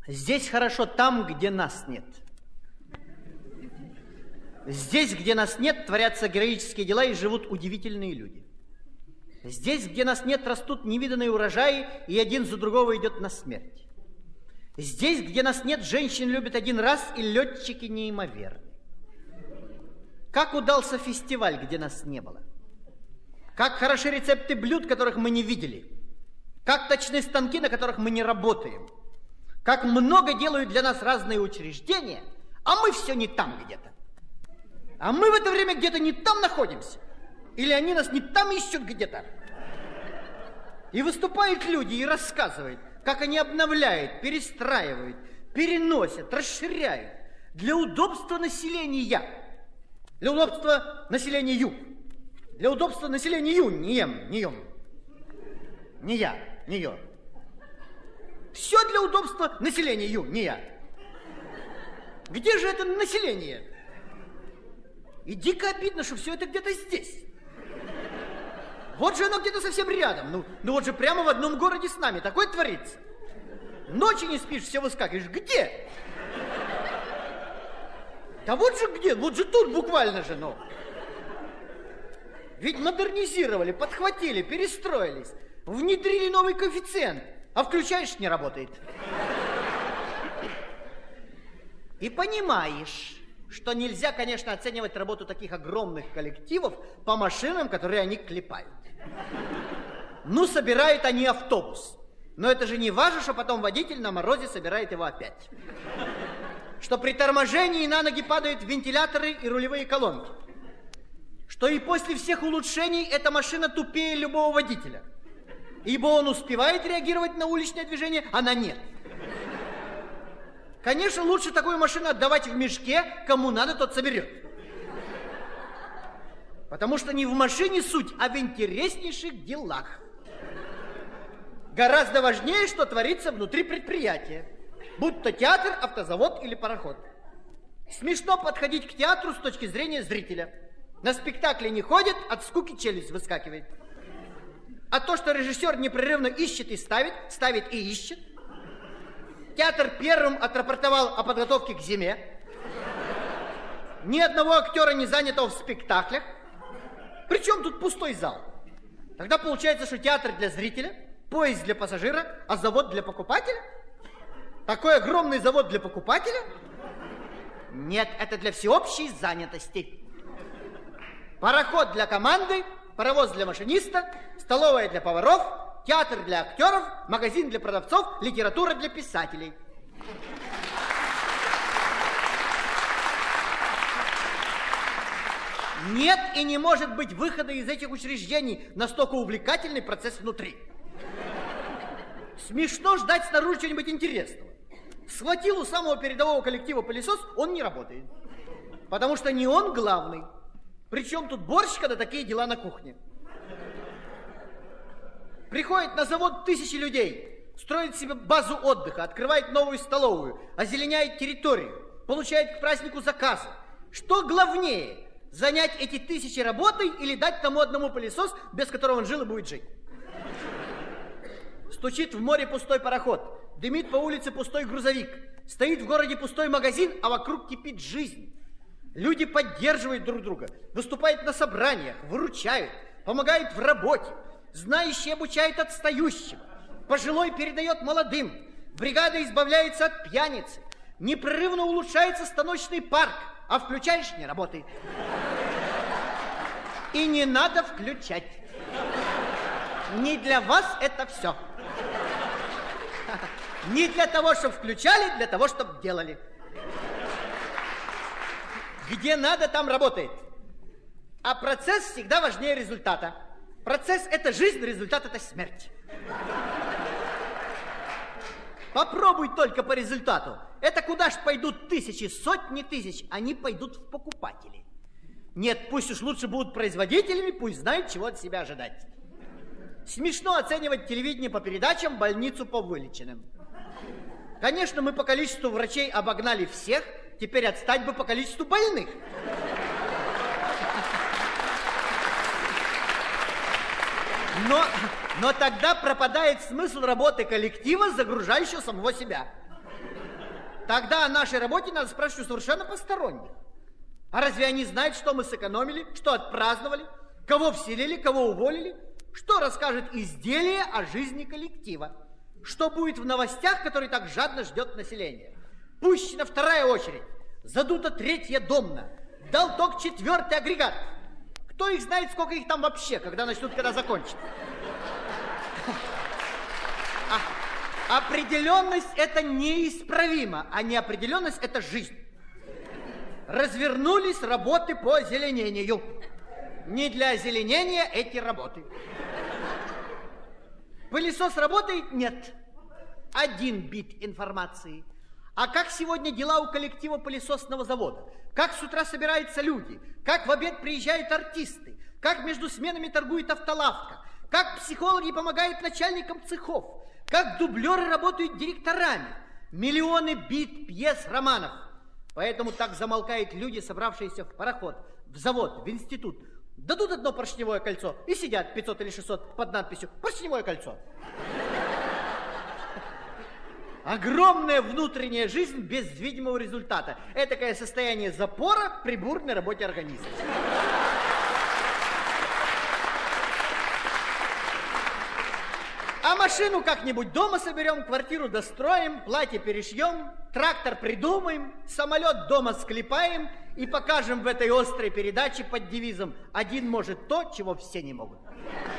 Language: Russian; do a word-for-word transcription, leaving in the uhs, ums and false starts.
Здесь хорошо там, где нас нет. Здесь, где нас нет, творятся героические дела и живут удивительные люди. Здесь, где нас нет, растут невиданные урожаи, и один за другого идет на смерть. Здесь, где нас нет, женщин любят один раз, и летчики неимоверны. Как удался фестиваль, где нас не было? Как хороши рецепты блюд, которых мы не видели? Как точны станки, на которых мы не работаем? Как много делают для нас разные учреждения, а мы все не там где-то. А мы в это время где-то не там находимся. Или они нас не там ищут где-то. И выступают люди и рассказывают, как они обновляют, перестраивают, переносят, расширяют для удобства населения. Для удобства населению. Для удобства населению. Не ем, не ем. Не я, не я. Все для удобства населению, не я. Где же это население? И дико обидно, что все это где-то здесь. Вот же оно где-то совсем рядом. Ну, ну вот же прямо в одном городе с нами. Такое творится. Ночи не спишь, все выскакиваешь. Где? Да вот же где? Вот же тут буквально же, ну. Ведь модернизировали, подхватили, перестроились. Внедрили новый коэффициент. А включаешь, не работает. И понимаешь, что нельзя, конечно, оценивать работу таких огромных коллективов по машинам, которые они клепают. Ну, собирают они автобус. Но это же не важно, что потом водитель на морозе собирает его опять. Что при торможении на ноги падают вентиляторы и рулевые колонки. Что и после всех улучшений эта машина тупее любого водителя. Ибо он успевает реагировать на уличное движение, она нет. Конечно, лучше такую машину отдавать в мешке, кому надо, тот соберет. Потому что не в машине суть, а в интереснейших делах. Гораздо важнее, что творится внутри предприятия. Будь то театр, автозавод или пароход. Смешно подходить к театру с точки зрения зрителя. На спектакле не ходит, от скуки челюсть выскакивает. А то, что режиссер непрерывно ищет и ставит, ставит и ищет. Театр первым отрапортовал о подготовке к зиме. Ни одного актера не занятого в спектаклях. Причем тут пустой зал? Тогда получается, что театр для зрителя, поезд для пассажира, а завод для покупателя? Такой огромный завод для покупателя? Нет, это для всеобщей занятости. Пароход для команды, паровоз для машиниста, столовая для поваров, театр для актеров, магазин для продавцов, литература для писателей. Нет и не может быть выхода из этих учреждений, настолько увлекательный процесс внутри. Смешно ждать снаружи чего-нибудь интересного. Схватил у самого передового коллектива пылесос, он не работает. Потому что не он главный. Причем тут борщ, когда такие дела на кухне. Приходит на завод тысячи людей, строит себе базу отдыха, открывает новую столовую, озеленяет территорию, получает к празднику заказы. Что главнее, занять эти тысячи работой или дать тому одному пылесос, без которого он жил и будет жить? Стучит в море пустой пароход, дымит по улице пустой грузовик, стоит в городе пустой магазин, а вокруг кипит жизнь. Люди поддерживают друг друга, выступают на собраниях, выручают, помогают в работе. Знающий обучает отстающего, пожилой передает молодым, бригада избавляется от пьяницы, непрерывно улучшается станочный парк, а включаешь — не работает. И не надо включать. Не для вас это все. Не для того, чтобы включали, для того, чтобы делали. Где надо, там работает. А процесс всегда важнее результата. Процесс – это жизнь, результат – это смерть. Попробуй только по результату. Это куда ж пойдут тысячи, сотни тысяч? Они пойдут в покупатели. Нет, пусть уж лучше будут производителями, пусть знают, чего от себя ожидать. Смешно оценивать телевидение по передачам, больницу по вылеченным. Конечно, мы по количеству врачей обогнали всех, теперь отстать бы по количеству больных. Но, но тогда пропадает смысл работы коллектива, загружающего самого себя. Тогда о нашей работе надо спрашивать у совершенно посторонних. А разве они знают, что мы сэкономили, что отпраздновали, кого вселили, кого уволили? Что расскажет изделие о жизни коллектива? Что будет в новостях, которые так жадно ждет население? Пущена вторая очередь, задута третья домна, дал ток четвертый агрегат. Кто их знает, сколько их там вообще, когда начнут, когда закончат? А, определенность – это неисправимо, а неопределенность – это жизнь. Развернулись работы по озеленению. Не для озеленения эти работы. Пылесос работает? Нет. Один бит информации. А как сегодня дела у коллектива пылесосного завода? Как с утра собираются люди? Как в обед приезжают артисты? Как между сменами торгует автолавка? Как психологи помогают начальникам цехов? Как дублеры работают директорами? Миллионы бит, пьес, романов. Поэтому так замолкают люди, собравшиеся в пароход, в завод, в институт. Дадут одно поршневое кольцо и сидят пятьсот или шестьсот под надписью «Поршневое кольцо». Огромная внутренняя жизнь без видимого результата. Этакое состояние запора при бурной работе организма. А машину как-нибудь дома соберем, квартиру достроим, платье перешьем, трактор придумаем, самолет дома склепаем и покажем в этой острой передаче под девизом «Один может то, чего все не могут».